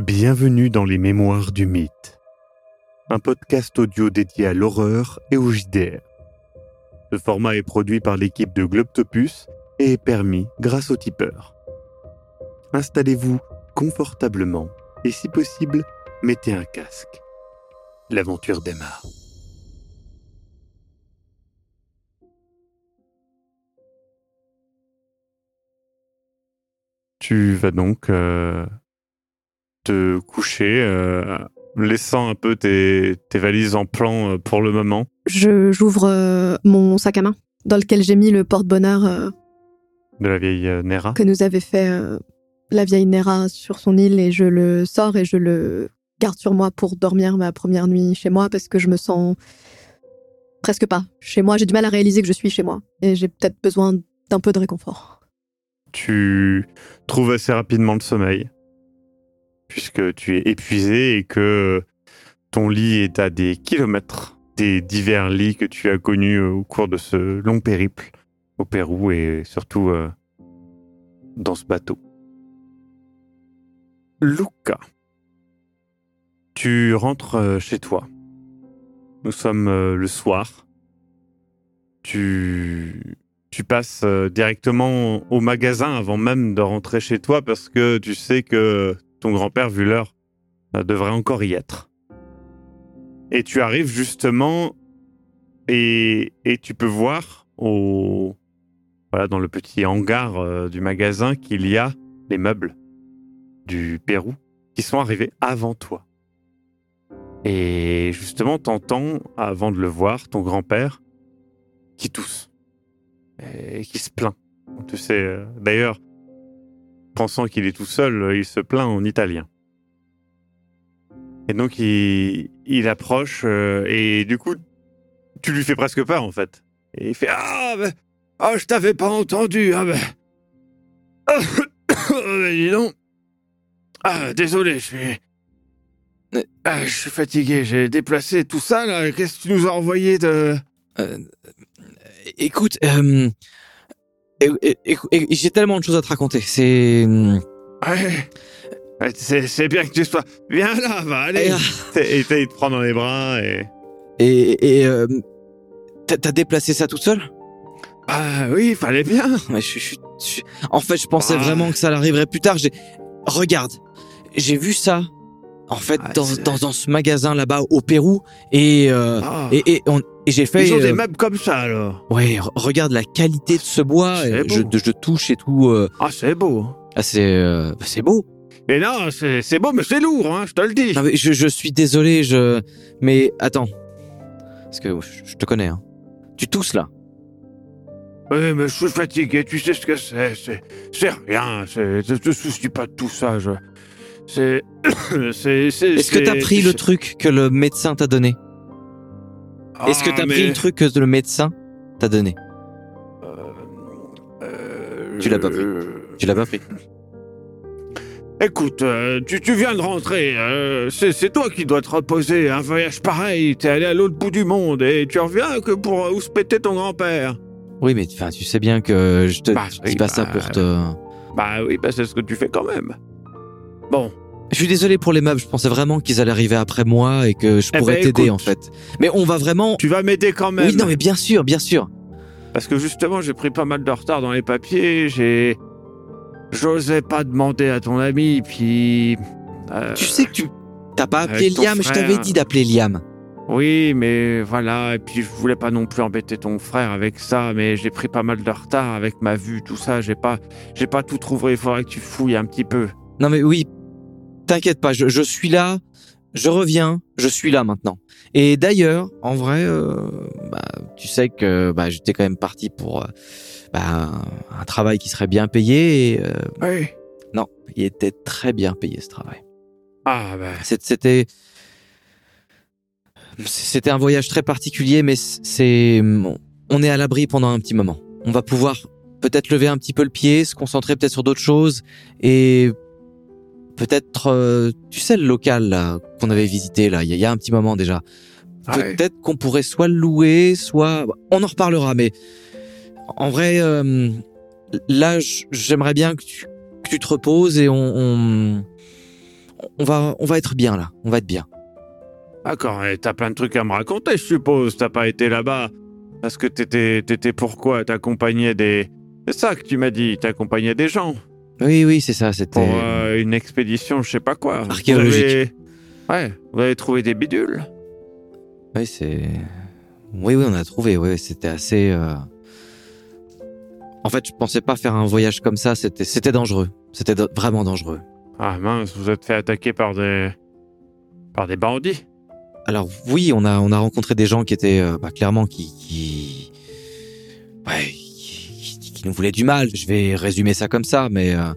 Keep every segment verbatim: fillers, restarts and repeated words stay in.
Bienvenue dans les Mémoires du Mythe, un podcast audio dédié à l'horreur et au J D R. Ce format est produit par l'équipe de Globtopus et est permis grâce au tipeur. Installez-vous confortablement et si possible, mettez un casque. L'aventure démarre. Tu vas donc euh, te coucher, euh, laissant un peu tes, tes valises en plan euh, pour le moment. Je, j'ouvre euh, mon sac à main, dans lequel j'ai mis le porte-bonheur euh, De la vieille euh, Nera. que nous avait fait euh, la vieille Nera sur son île, et je le sors et je le garde sur moi pour dormir ma première nuit chez moi, parce que je me sens presque pas chez moi. J'ai du mal à réaliser que je suis chez moi, et j'ai peut-être besoin d'un peu de réconfort. Tu trouves assez rapidement le sommeil, puisque tu es épuisé et que ton lit est à des kilomètres des divers lits que tu as connus au cours de ce long périple au Pérou et surtout euh, dans ce bateau. Luca, tu rentres chez toi. Nous sommes euh, le soir. Tu... Tu passes directement au magasin avant même de rentrer chez toi parce que tu sais que ton grand-père, vu l'heure, devrait encore y être. Et tu arrives justement et, et tu peux voir au, voilà, dans le petit hangar euh, du magasin qu'il y a les meubles du Pérou qui sont arrivés avant toi. Et justement, t'entends, avant de le voir, ton grand-père qui tousse. Et qui se plaint. Tu sais, euh, d'ailleurs, pensant qu'il est tout seul, il se plaint en italien. Et donc, il, il approche euh, et du coup, tu lui fais presque peur, en fait. Et il fait « Ah, ben, oh, je t'avais pas entendu, ah ben... Oh, dis donc. Ah, désolé, je suis... Ah, je suis fatigué, j'ai déplacé tout ça, là. Qu'est-ce que tu nous as envoyé de... Euh, écoute, euh, é- é- é- j'ai tellement de choses à te raconter. C'est... Ouais, c'est, c'est bien que tu sois... Viens là, va, allez. Et il te prend dans les bras et... Et, et euh, t'as, t'as déplacé ça toute seule ? Ah oui, fallait bien. Mais je, je, je- en fait, je pensais Ah. vraiment que ça arriverait plus tard. J'ai, regarde, j'ai vu ça. En fait, Ah, dans, c'est- dans, dans ce magasin là-bas au Pérou, et euh, Ah. et, et, on- et j'ai fait. Ils ont des euh, meubles comme ça, alors. ouais, re- regarde la qualité de ce bois. C'est et je, beau. je touche et tout. Euh, Ah, c'est beau. ah, c'est, euh, bah, c'est beau. Et non, c'est, c'est beau, mais c'est lourd, hein, je te le dis. Non mais je, je suis désolé, je... Mais attends. Parce que je, je te connais, hein. Tu tousses, là. Oui, mais je suis fatigué, tu sais ce que c'est. C'est, c'est rien, c'est, ne te soucies pas de tout ça, je... C'est... c'est, c'est... Est-ce que t'as c'est- pris le c'est- truc que le médecin t'a donné ? Est-ce que Ah, t'as mais- pris le truc que le médecin t'a donné ? Euh, Tu l'as pas pris. euh, Tu l'as pas pris. Écoute, euh, tu, tu viens de rentrer, euh, c'est, c'est toi qui dois te reposer. Un voyage pareil, t'es allé à l'autre bout du monde et tu reviens que pour euh, où se pétait ton grand-père. Oui, mais enfin, tu sais bien que je te Bah, je oui, dis pas ça bah, pour te... Bah oui, bah c'est ce que tu fais quand même. Bon, Je suis désolé pour les meubles, je pensais vraiment qu'ils allaient arriver après moi et que je Eh pourrais ben, t'aider, écoute. en fait. Mais on va vraiment... tu vas m'aider quand même. Oui, non, mais bien sûr, bien sûr. Parce que justement, j'ai pris pas mal de retard dans les papiers, j'ai... J'osais pas demander à ton ami, puis... euh, Tu sais que tu... T'as pas appelé avec ton Liam, je frère. t'avais dit d'appeler Liam. Oui, mais voilà, et puis je voulais pas non plus embêter ton frère avec ça, mais j'ai pris pas mal de retard avec ma vue, tout ça, j'ai pas, j'ai pas tout trouvé, il faudrait que tu fouilles un petit peu. Non mais oui, t'inquiète pas, je, je suis là, je reviens, je suis là maintenant. Et d'ailleurs, en vrai, euh, bah, tu sais que bah, j'étais quand même parti pour euh, bah, un travail qui serait bien payé. Et, euh, Oui. non, il était très bien payé ce travail. Ah ben... C'est- C'était, c'était un voyage très particulier, mais c'est, on est à l'abri pendant un petit moment. On va pouvoir peut-être lever un petit peu le pied, se concentrer peut-être sur d'autres choses et peut-être, euh, tu sais, le local là qu'on avait visité là, il y, a- il y a un petit moment déjà. Ouais. Peut-être qu'on pourrait soit le louer, soit, on en reparlera. Mais en vrai, euh, là, j- j'aimerais bien que tu, que tu te reposes et on, on, on va, on va être bien là. On va être bien. D'accord, et t'as plein de trucs à me raconter, je suppose. T'as pas été là-bas parce que t'étais, t'étais pourquoi? T'accompagnais des... C'est ça que tu m'as dit, t'accompagnais des gens. Oui, oui, c'est ça. C'était Pour euh, une expédition, je sais pas quoi. archéologique. Vous avez... Ouais, vous avez trouvé des bidules. Oui, c'est. Oui, oui, on a trouvé. Oui, c'était assez. Euh... En fait, je pensais pas faire un voyage comme ça. C'était, c'était dangereux. C'était d- vraiment dangereux. Ah mince, vous êtes fait attaquer par des... par des bandits. Alors oui, on a, on a rencontré des gens qui étaient euh, bah, clairement qui, qui... Ouais, qui, qui, qui nous voulaient du mal. Je vais résumer ça comme ça, mais euh...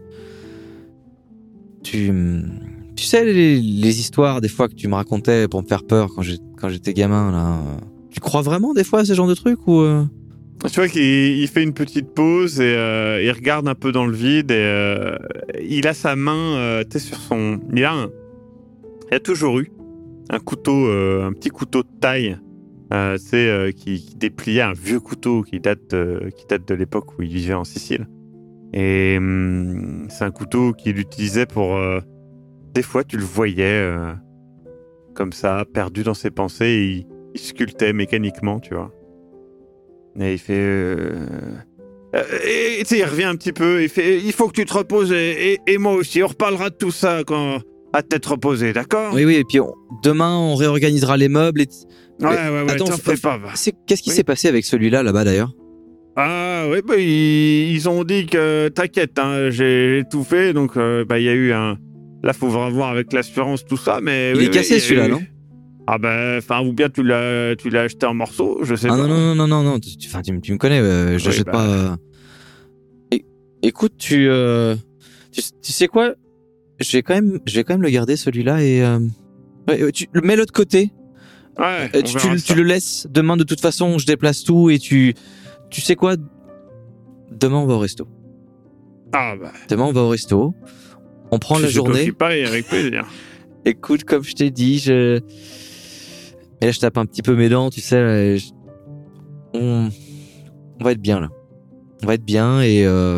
tu, tu sais les, les histoires des fois que tu me racontais pour me faire peur quand j'ai, quand j'étais gamin là. euh, Tu crois vraiment des fois à ce genre de trucs ou euh... Tu vois qu'il il fait une petite pause et euh, il regarde un peu dans le vide et euh, il a sa main, euh, tu sais, sur son... Il a, un... il a toujours eu un couteau, euh, un petit couteau de taille, euh, tu sais, euh, qui, qui dépliait un vieux couteau qui date, de, qui date de l'époque où il vivait en Sicile. Et hum, c'est un couteau qu'il utilisait pour... Euh, des fois, tu le voyais euh, comme ça, perdu dans ses pensées, et il, il sculptait mécaniquement, tu vois. Et il fait... Euh... Euh, et tu sais, il revient un petit peu, il fait « Il faut que tu te reposes, et, et, et moi aussi, on reparlera de tout ça quand... à tête reposée, d'accord ?» Oui, oui. Et puis on- demain, on réorganisera les meubles. Et... Ouais, ouais, ouais, Attends, t'en faut- fais pas, va. C'est... Qu'est-ce qui Oui. s'est passé avec celui-là là-bas d'ailleurs? Ah, oui, bah, ils, ils ont dit que... T'inquiète, hein, j'ai, j'ai tout fait, donc euh, bah, il y a eu un... Là, faut vraiment voir avec l'assurance, tout ça, mais... Il oui, est oui, cassé il y a celui-là, eu- non? Ah ben, enfin, ou bien tu l'as, tu l'as acheté en morceaux, je sais Ah pas. non, non, non, non, non, non. Tu, tu- enfin, tu, tu me connais, euh, je Oui, l'achète bah. pas. euh. É- écoute, tu, euh, tu, tu sais quoi? Je vais quand même, je vais quand même le garder celui-là et euh, ouais, tu le mets l'autre côté. Ouais, Euh, on tu, verra tu, ça. tu le laisses. Demain, de toute façon, je déplace tout et tu, tu sais quoi? Demain, on va au resto. Ah bah, Demain, on va au resto. On prend si la c'est toi journée. qui paye, avec plaisir. Écoute, comme je t'ai dit, je. Et là, je tape un petit peu mes dents, tu sais. Là, je- On... on va être bien là. On va être bien et euh...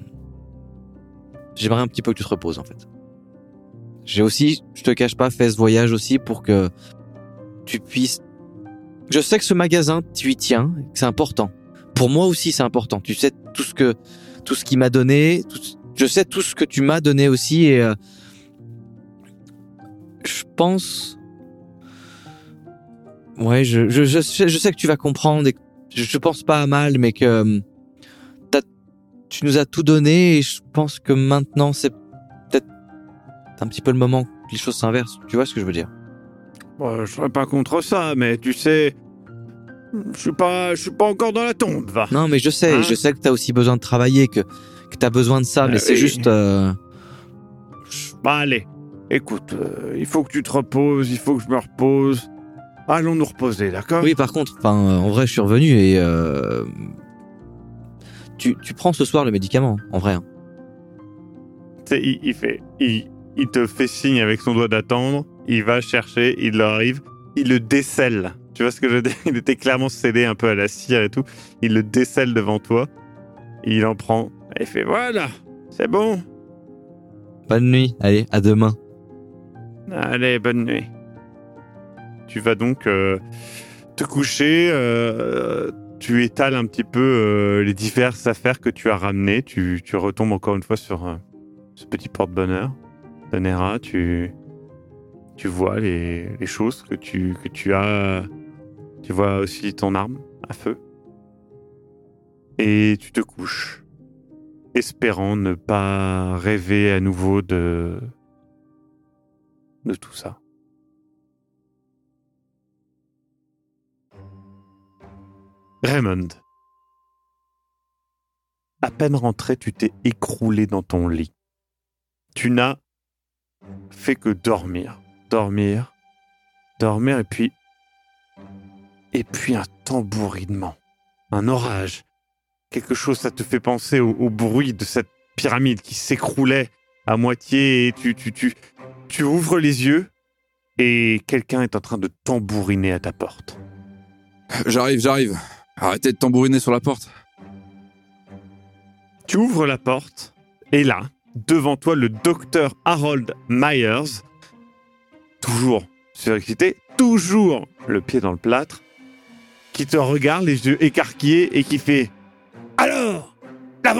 j'aimerais un petit peu que tu te reposes en fait. J'ai aussi, je te cache pas, fait ce voyage aussi pour que tu puisses. Je sais que ce magasin, tu y tiens, que c'est important. Pour moi aussi, c'est important. Tu sais tout ce que, tout ce qu'il m'a donné. Tout... Je sais tout ce que tu m'as donné aussi et euh... je pense. Ouais, je, je, je, sais, je sais que tu vas comprendre et que je, je pense pas à mal, mais que euh, t'as, tu nous as tout donné et je pense que maintenant c'est peut-être un petit peu le moment que les choses s'inversent. Tu vois ce que je veux dire? Bon, je serais pas contre ça, mais tu sais, je suis pas, je suis pas encore dans la tombe, va. Non, mais je sais, Hein? je sais que t'as aussi besoin de travailler, que, que t'as besoin de ça, Ah mais c'est oui. juste... euh, Bah allez, écoute, euh, il faut que tu te reposes, il faut que je me repose. Allons nous reposer, d'accord? Oui, par contre, enfin, euh, en vrai, je suis revenu et... Euh... Tu, tu prends ce soir le médicament, en vrai. Hein. Tu sais, il, il fait, il, il te fait signe avec son doigt d'attendre, il va chercher, il arrive, il le décèle. Tu vois ce que je veux dire? Il était clairement scellé un peu à la cire et tout. Il le décèle devant toi, il en prend, et il fait voilà, c'est bon. Bonne nuit, allez, à demain. Allez, bonne nuit. Tu vas donc euh, te coucher, euh, tu étales un petit peu euh, les diverses affaires que tu as ramenées, tu, tu retombes encore une fois sur euh, ce petit porte-bonheur de Nera, tu, tu vois les, les choses que tu, que tu as, tu vois aussi ton arme à feu, et tu te couches, espérant ne pas rêver à nouveau de, de tout ça. Raymond. À peine rentré, tu t'es écroulé dans ton lit. Tu n'as fait que dormir, dormir, dormir, et puis... Et puis un tambourinement, un orage. Quelque chose, ça te fait penser au, au bruit de cette pyramide qui s'écroulait à moitié, et tu, tu, tu, tu ouvres les yeux, et quelqu'un est en train de tambouriner à ta porte. J'arrive, j'arrive. Arrêtez de tambouriner sur la porte. Tu ouvres la porte, et là, devant toi, le docteur Harold Myers, toujours surexcité, toujours le pied dans le plâtre, qui te regarde, les yeux écarquillés, et qui fait « Alors, l'aventure !»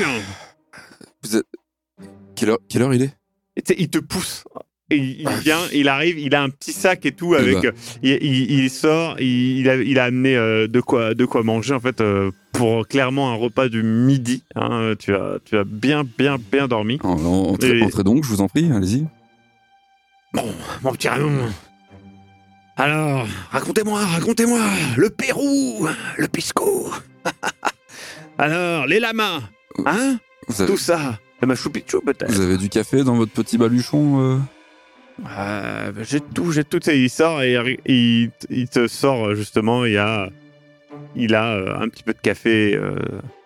Vous êtes... Quelle heure, quelle heure il est? Et tu sais, il te pousse. Et il vient, il arrive, il a un petit sac et tout avec. bah. il, il, il sort, il, il, a, il a amené euh, de quoi, de quoi manger en fait euh, pour clairement un repas du midi. Hein, tu as, tu as bien, bien, bien dormi. En- en- Entrez, Et- entrez donc, je vous en prie, allez-y. Bon, mon petit Raymond. Alors, racontez-moi, racontez-moi, le Pérou, le Pisco. Alors, les lamas, hein, Vous avez, tout ça. Le Machu Picchu peut-être. vous avez du café dans votre petit baluchon euh Euh, j'ai tout, j'ai tout. Tu sais, il sort et il, il te sort justement. Il y a, il a euh, un petit peu de café. Euh...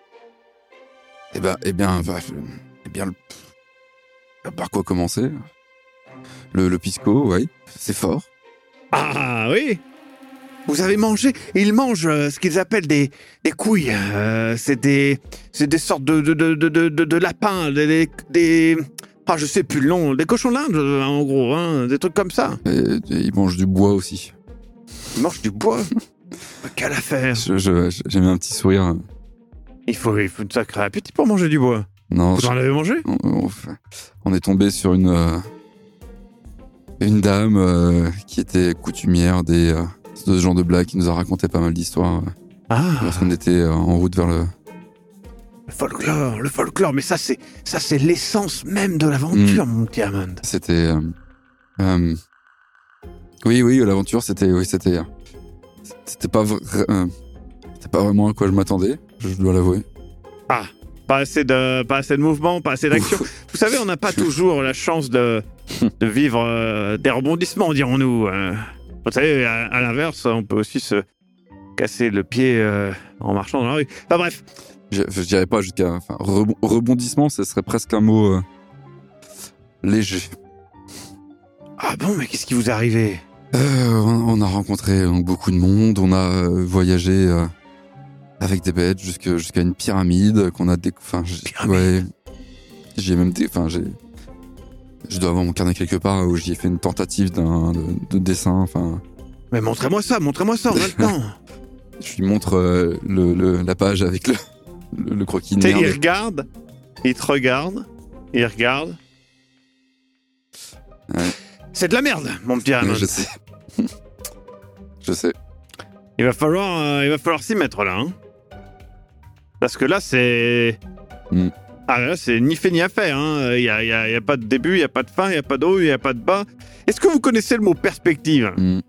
Eh ben, eh bien, bah, je- eh bien, le- par quoi commencer? Le, le pisco, oui, c'est fort. Ah oui. Vous avez mangé. Ils mangent euh, ce qu'ils appellent des, des couilles. Euh, c'est des, c'est des sortes de de de de de, de, de lapins, des, des, des- ah je sais plus le nom, des cochons d'Inde euh, en gros, hein, des trucs comme ça. Et, et ils mangent du bois aussi. Ils mangent du bois. Quelle affaire. Je- je- J'ai mis un petit sourire. Il faut, il faut un sacré appétit pour manger du bois. Non, Vous je- en avez mangé? on, on- on est tombé sur une euh, une dame euh, qui était coutumière des euh, de ce genre de blagues, qui nous a raconté pas mal d'histoires euh, Ah. lorsqu'on était euh, en route vers le. Le folklore, le folklore, mais ça c'est ça c'est l'essence même de l'aventure, Mm. mon petit Hammond. C'était. euh, euh, oui, oui, l'aventure, c'était, oui, c'était, euh, c'était pas, vra- euh, c'était pas vraiment à quoi je m'attendais. Je dois l'avouer. Ah, pas assez de pas assez de mouvement, pas assez d'action. Vous savez, on n'a pas toujours la chance de de vivre euh, des rebondissements, dirons-nous. euh. Vous savez, à, à l'inverse, on peut aussi se casser le pied euh, en marchant dans la rue. Enfin bref. Je, je dirais pas jusqu'à, enfin, rebon- rebondissement, ce serait presque un mot euh, léger. Ah bon, mais qu'est-ce qui vous est arrivé? Euh, on, on a rencontré donc, beaucoup de monde, on a euh, voyagé euh, avec des bêtes jusque- jusqu'à une pyramide qu'on a, déc- enfin, j'ai- Pyramide. ouais, j'ai même, dé- enfin, j'ai, je dois avoir mon carnet quelque part où j'y ai fait une tentative d'un de, de dessin, enfin, Mais montrez-moi ça, montrez-moi ça, on a le temps. je lui montre euh, le, le- la page avec le, le, le croquis de Tu sais, il merde. regarde, il te regarde, il regarde. Ouais. C'est de la merde, mon petit Hammond. Je sais, je sais. Il va falloir, euh, il va falloir s'y mettre là. Hein. Parce que là, c'est. Mm. Ah là, c'est ni fait ni à faire. Hein. Il n'y a, il y a- il y a pas de début, il n'y a pas de fin, il n'y a pas de haut, il n'y a pas de bas. Est-ce que vous connaissez le mot perspective? Hmm.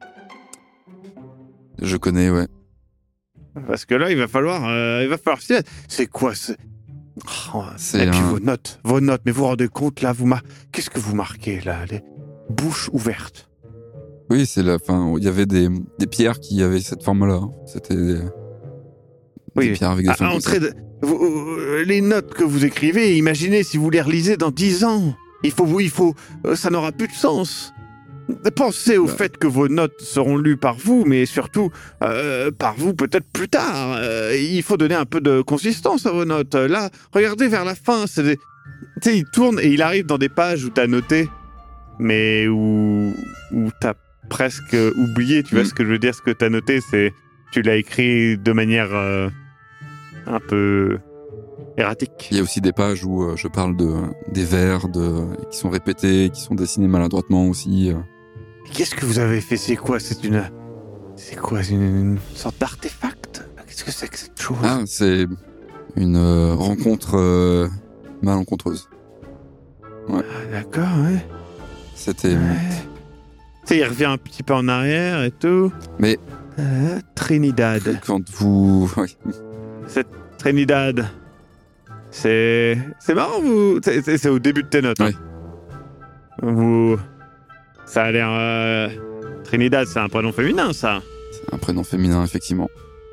Je connais, ouais. Parce que là, il va falloir, euh, il va falloir s'y mettre. C'est quoi ce... Oh, C'est Et puis un- vos notes, vos notes. Mais vous vous rendez compte là, vous mar... Qu'est-ce que vous marquez là? Les bouches ouvertes. Oui, c'est la fin. Il y avait des, des pierres qui avaient cette forme-là. hein. C'était des, Oui. des pierres avec des À, formes à comme ça. entrée de- vous- euh, les notes que vous écrivez, imaginez si vous les relisez dans dix ans. Il faut, il faut, euh, ça n'aura plus de sens. Pensez au Bah. fait que vos notes seront lues par vous, mais surtout euh, par vous peut-être plus tard. Euh, il faut donner un peu de consistance à vos notes. Là, regardez vers la fin. C'est des... Tu sais, il tourne et il arrive dans des pages où t'as noté, mais où, où t'as presque oublié. Tu vois Mm. ce que je veux dire? Ce que t'as noté, c'est tu l'as écrit de manière euh, un peu erratique. Il y a aussi des pages où euh, je parle de des vers de, qui sont répétés, qui sont dessinés maladroitement aussi. euh. Qu'est-ce que vous avez fait? C'est quoi? C'est une... C'est quoi? C'est une, une sorte d'artefact? Qu'est-ce que c'est que cette chose? Ah, c'est une euh, rencontre euh, malencontreuse. Ah, d'accord, ouais. C'était. Ouais. Tu sais, il revient un petit peu en arrière et tout. Mais- Euh, Trinidad. Quand vous. ouais. Cette Trinidad. C'est... C'est marrant, vous... C'est, c'est- c'est au début de tes notes. Ouais. Hein. Vous... Ça a l'air... euh, Trinidad, c'est un prénom féminin, ça. C'est un prénom féminin, effectivement.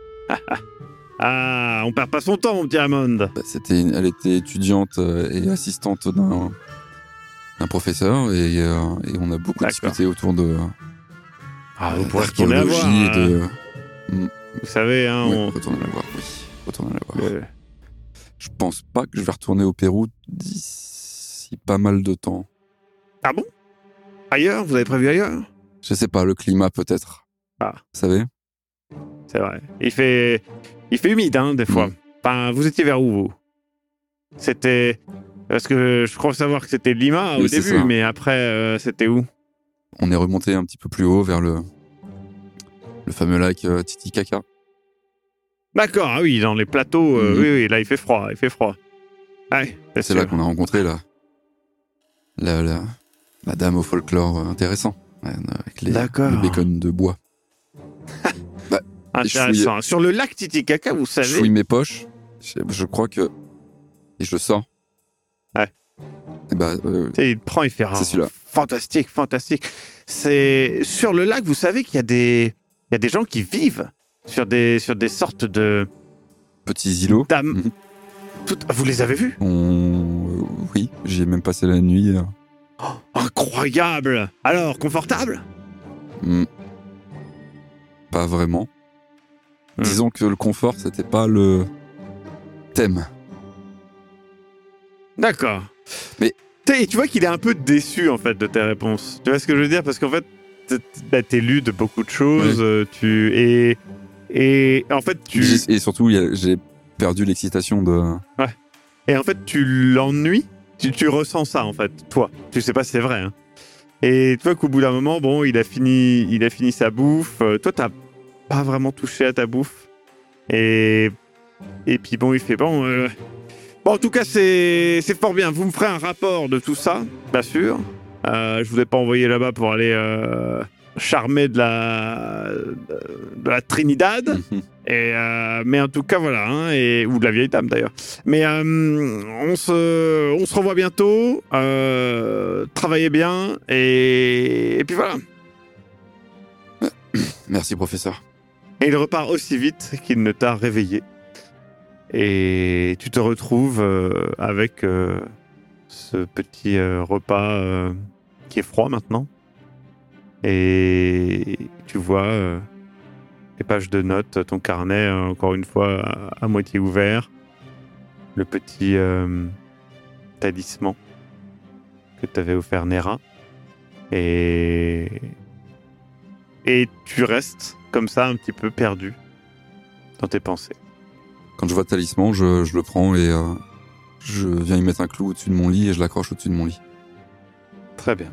Ah, on perd pas son temps, mon petit Hammond. Bah, c'était, une- elle était étudiante euh, et assistante d'un, d'un professeur et, euh, et on a beaucoup D'accord. discuté autour de Ah, euh, vous pourrez retourner la voir. d'archéologie et hein. de. Vous savez, hein, Ouais, on... retourner la voir, oui. Retourner la voir. le- Je pense pas que je vais retourner au Pérou d'ici pas mal de temps. Ah bon? Ailleurs? Vous avez prévu ailleurs? Je sais pas, le climat peut-être. Ah. Vous savez? C'est vrai. Il fait, il fait humide, hein, des fois. Mm. Enfin, vous étiez vers où, vous? C'était... Parce que je crois savoir que c'était Lima au Oui, c'est début, ça. mais après, euh, c'était où? On est remonté un petit peu plus haut vers le, le fameux lac euh, Titicaca. D'accord, ah oui, dans les plateaux, euh, Mhm. oui, oui, là, il fait froid, il fait froid. Ouais, c'est C'est sûr. là qu'on a rencontré la, la, la, la dame au folklore euh, intéressant, ouais, avec les, D'accord. le bacon de bois. Intéressant. Sur le lac Titicaca, vous Je savez... fouille mes poches, je, je crois que... Et je le sors. Ouais. Et bah, euh, Tu sais, il prend, il fait... C'est celui-là. Fantastique, fantastique. C'est... Sur le lac, vous savez qu'il y a des... Il y a des gens qui vivent sur des, sur des sortes de... petits îlots. dames. Mhm. Tout... Vous les avez vus? On... euh, oui, j'y ai même passé la nuit. euh. Incroyable! Alors, confortable? Hmm. Pas vraiment. Hmm. Disons que le confort, c'était pas le thème. D'accord. Mais- T'es- tu vois qu'il est un peu déçu, en fait, de tes réponses. Tu vois ce que je veux dire? Parce qu'en fait, t'es- bah, t'es lu de beaucoup de choses, euh, tu... Et... Et en fait, tu... J'ai- Et surtout, il y a- j'ai perdu l'excitation de... Et en fait, tu l'ennuies. Tu, tu ressens ça, en fait, toi. Tu sais pas si c'est vrai, hein. Et tu vois qu'au bout d'un moment, bon, il a fini, il a fini sa bouffe. Euh, toi, t'as pas vraiment touché à ta bouffe. Et... Et puis bon, il fait bon... euh, Bon, en tout cas, c'est c'est fort bien. Vous me ferez un rapport de tout ça, bien sûr. Euh, je vous ai pas envoyé là-bas pour aller euh, charmer de la de la Trinidad. Et euh, mais en tout cas, voilà, hein, et ou de la vieille dame d'ailleurs. Mais euh, on se on se revoit bientôt. Euh, travaillez bien et et puis voilà. Merci, professeur. Et il repart aussi vite qu'il ne t'a réveillé. Et tu te retrouves euh, avec euh, ce petit euh, repas euh, qui est froid maintenant. Et tu vois euh, les pages de notes, ton carnet, euh, encore une fois, à, à moitié ouvert. Le petit euh, talisman que t'avait offert Nera. Et... Et tu restes comme ça, un petit peu perdu dans tes pensées. Quand je vois le talisman, je, je le prends et euh, je viens y mettre un clou au-dessus de mon lit et je l'accroche au-dessus de mon lit. Très bien.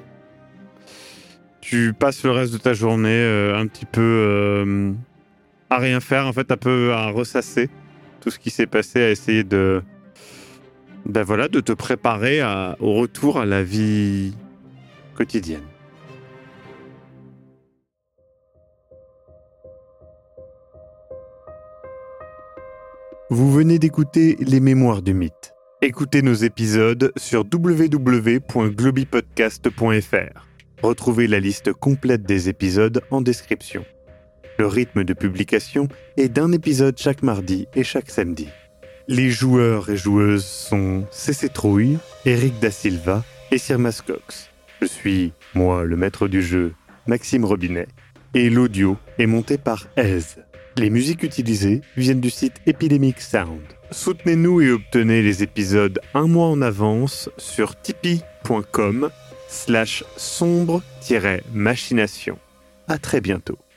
Tu passes le reste de ta journée euh, un petit peu euh, à rien faire, en fait, un peu à ressasser tout ce qui s'est passé, à essayer de, ben voilà, de te préparer à, au retour à la vie quotidienne. Vous venez d'écouter Les Mémoires du Mythe. Écoutez nos épisodes sur w w w point globipodcast point f r. Retrouvez la liste complète des épisodes en description. Le rythme de publication est d'un épisode chaque mardi et chaque samedi. Les joueurs et joueuses sont C C Trouille, Eric Da Silva et Sirmas Cox. Je suis, moi, le maître du jeu, Maxime Robinet, et l'audio est monté par Aise. Les musiques utilisées viennent du site Epidemic Sound. Soutenez-nous et obtenez les épisodes un mois en avance sur tipeee.com slash sombre-machination. À très bientôt.